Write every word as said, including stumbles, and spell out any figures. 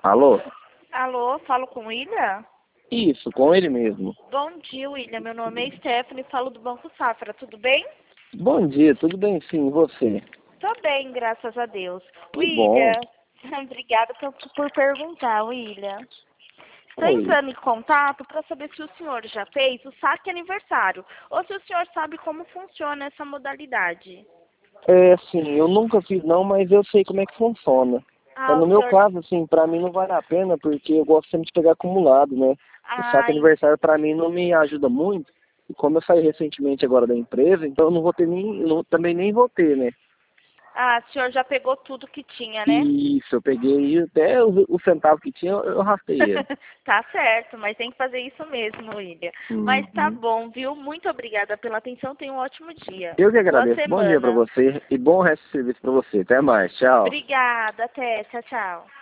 Alô? Alô, falo com o William? Isso, com ele mesmo. Bom dia, William. Meu nome é Stephanie, falo do Banco Safra. Tudo bem? Bom dia, tudo bem sim, e você? Tô bem, graças a Deus. Que bom. William, obrigada por, por perguntar, William. Estou Oi. entrando em contato para saber se o senhor já fez o saque aniversário ou se o senhor sabe como funciona essa modalidade. É, sim, eu nunca fiz não, mas eu sei como é que funciona. É, Ah, o no meu senhor... caso, assim, pra mim não vale a pena, porque eu gosto sempre de pegar acumulado, né? O saque Ai, aniversário pra mim não me ajuda muito, e como eu saí recentemente agora da empresa, então eu não vou ter nem, eu não- também nem vou ter, né? ah, o senhor já pegou tudo que tinha, né? Isso, eu peguei até o, o centavo que tinha, eu, eu rastei ele. Tá certo, mas tem que fazer isso mesmo, William. Mas tá Uhum. bom, viu? Muito obrigada pela atenção. Tenha um ótimo dia. Eu que Boa agradeço. Bom dia pra semana. você e bom resto de serviço pra você. Até mais. Tchau. Obrigada. Até. Tchau, tchau.